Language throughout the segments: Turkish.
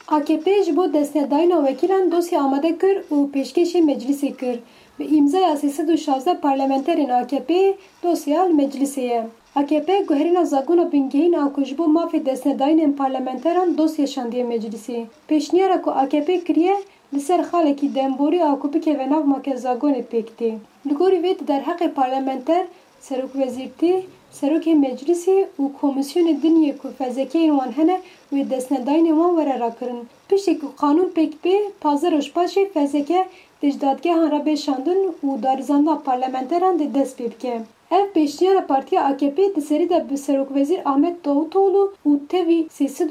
AKP ji bo destnedayîna wekîlan dosya amade kir û pêşkêşê meclisê kir. Bi îmzaya 316 parlamenterên AKP dosya li meclisê ye. AKP guherîna zagona bingehîn a ku ji bo mafê destnedayînên parlamenteran dosya şandiye meclisê. Pêşniyara ku AKP kiriye li ser xalekî demborî a ku bikeve nav make zagonê pêk tê. Li gorî vê di derheqê parlamenter, Serokwezîrtî, Serokê Meclisê û Komîsyonê Diniyê ku fezlekeyên wan hene wê destnedayînên wan were rakirin. Piştî ku qanûn pêk bê, 15 roj paşê fezleke di ji dadgehan re bêşandin û darizandina parlamenteran de dest pê bike. Ev pêşniyara Partiya AKP di serî de bi Serokwezîr Ahmet Davutoğlu û tevî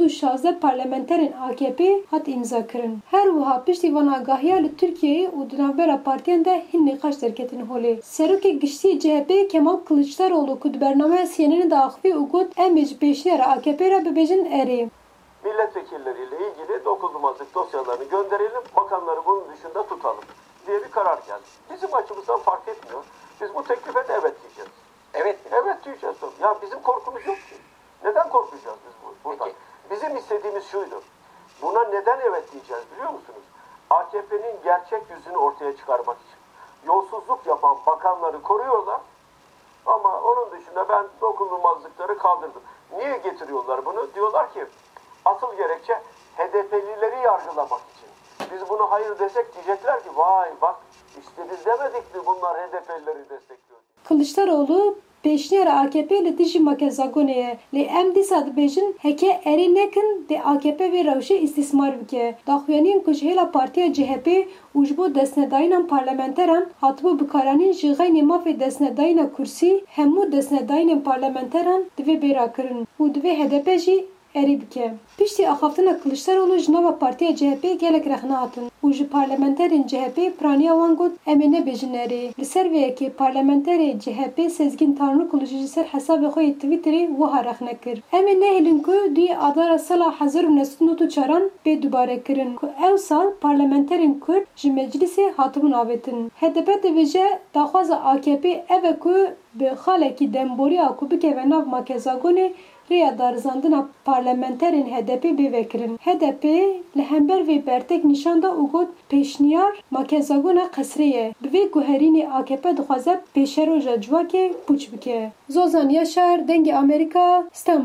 316 parlamenterên AKP hat îmzakirin. Her wiha piştî van agahiya li Tirkiyeyê û di navbera partiyan de hin nîqaş derketin holê. Serokê Giştî CHP Kemal Kılıçdaroğlu ku di bernameya CNN de axivî û got em ê ji pêşniyara AKP re bibêjin erê. Milletvekilleriyle ilgili dokunulmazlık dosyalarını gönderelim, bakanları bunun dışında tutalım diye bir karar geldi. Bizim açımızdan fark etmiyor. Biz bu teklife de evet diyeceğiz. Evet diyeceğiz. Ya bizim korkumuz yok ki. Neden korkacağız biz buradan? Bizim istediğimiz şuydu. Buna neden evet diyeceğiz biliyor musunuz? AKP'nin gerçek yüzünü ortaya çıkarmak için. Yolsuzluk yapan bakanları koruyorlar. Ama onun dışında ben dokunulmazlıkları kaldırdım. Niye getiriyorlar bunu? Diyorlar ki asıl gerekçe HDP'lileri yargılamak için. Biz bunu hayır desek diyecekler ki vay bak işte biz demedik mi bunlar HDP'lileri destekliyor. Kılıçdaroğlu pêşniyara AKP li dijî make zagonê lê em dîsa dibêjin heke erê nekin dê AKP vê rewşê îstîsmar bike. Daxuyaniyên ku ji hêla Partiya CHP û ji bo destnedayînan parlamenteran hatibû bikaranîn ji xeynê mafê destnedayîna kursî hemû destnedayînên parlamenteran divê bêrakirin û divê HDP jî erê bike. Piştî axaftina Kılıçdaroğlu ji nava Partiya CHP gelek rexne hatin û ji parlamenterên CHP piraniya wan got em ê nebêjin erê. Li ser vê yekê parlamenterê CHP Sezgin Tanrıkulu ji ser hesabê xwe yê Twitterê wiha rexne kir. Em ê nehêlin ku duyê adara sala 1994 bê dubare kirin ku ew sal parlamenterên Kurd ji meclisê hatibûn avêtin. HDP dibêje daxwaza AKP ev e ku bi xalekî demboriya ku bikeve nav make zagonê rêya darizandina parlamenterên HDP bêvekirin. HDP li hember vê bertek nîşan da û got pêşniyar makezagona qesrê ye. Bi vê guherînê AKP dixwaze pêşeroja civakê pûç bike. Zozan Yaşar, Dengê Amerîka, İstanbul.